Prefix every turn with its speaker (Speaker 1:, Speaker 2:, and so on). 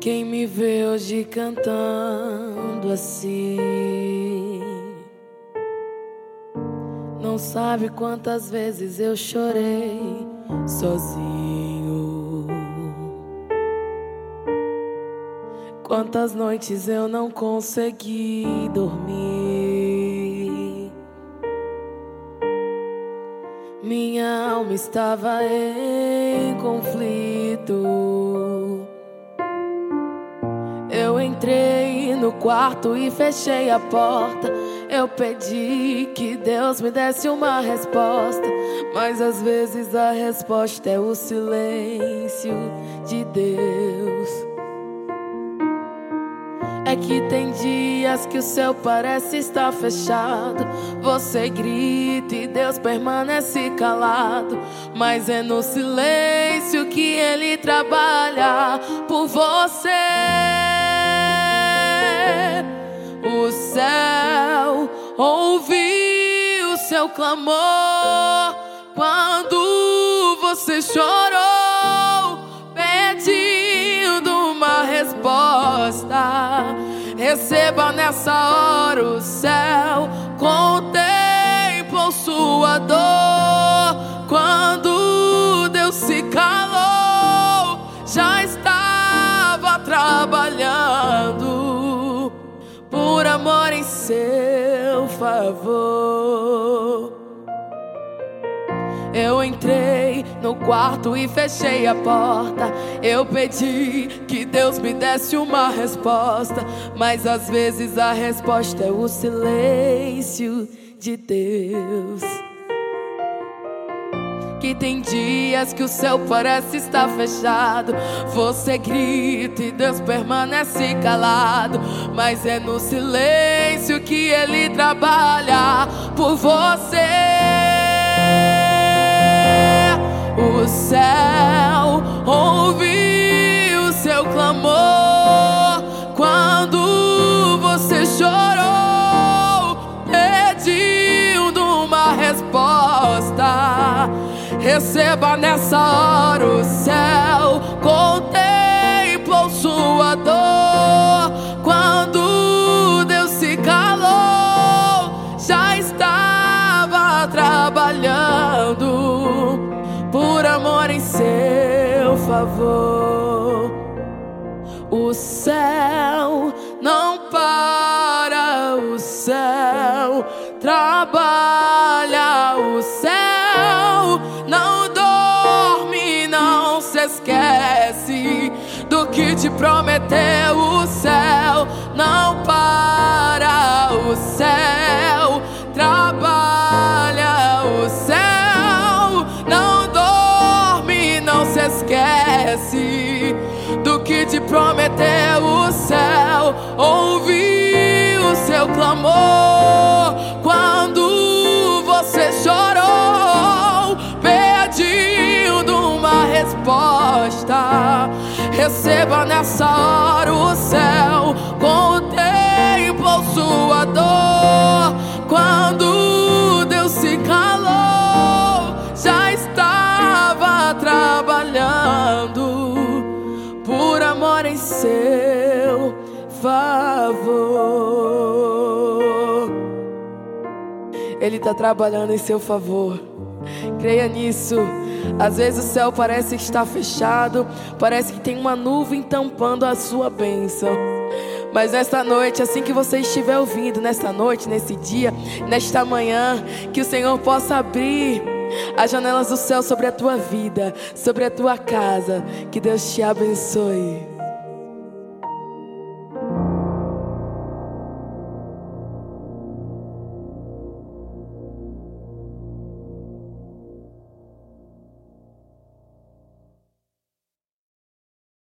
Speaker 1: Quem me vê hoje cantando assim não sabe quantas vezes eu chorei sozinho, quantas noites eu não consegui dormir. Minha alma estava em conflito. Eu entrei no quarto e fechei a porta. Eu pedi que Deus me desse uma resposta, mas às vezes a resposta é o silêncio de Deus. É que tem dias que o céu parece estar fechado. Você grita e Deus permanece calado, mas é no silêncio que Ele trabalha por você. O céu ouviu seu clamor quando você chorou, pedindo uma resposta. Receba nessa hora, o céu contemplou sua dor. Quando Deus se calou, já estava trabalhando por amor em seu favor. Eu entrei no quarto e fechei a porta. Eu pedi que Deus me desse uma resposta, mas às vezes a resposta é o silêncio de Deus. Que tem dias que o céu parece estar fechado. Você grita e Deus permanece calado, mas é no silêncio que Ele trabalha por você. O céu ouviu seu clamor quando você chorou, pedindo uma resposta. Receba nessa hora, o céu contemplou sua dor. Quando Deus se calou, já estava trabalhando por amor em seu favor. O céu não para, o céu trabalha, o céu não dorme, não se esquece do que te prometeu. O céu não para, o céu trabalha, o céu não dorme, não se esquece do que te prometeu. O céu ouviu o seu clamor quando você chorou, pedindo uma resposta. Receba nessa hora, o céu contemplou sua dor. Quando Deus se calou, já estava trabalhando por amor em seu favor. Ele está trabalhando em seu favor. Creia nisso. Às vezes o céu parece estar fechado, parece que tem uma nuvem tampando a sua bênção. Mas nesta noite, assim que você estiver ouvindo, nesta noite, nesse dia, nesta manhã, que o Senhor possa abrir as janelas do céu sobre a tua vida, sobre a tua casa. Que Deus te abençoe.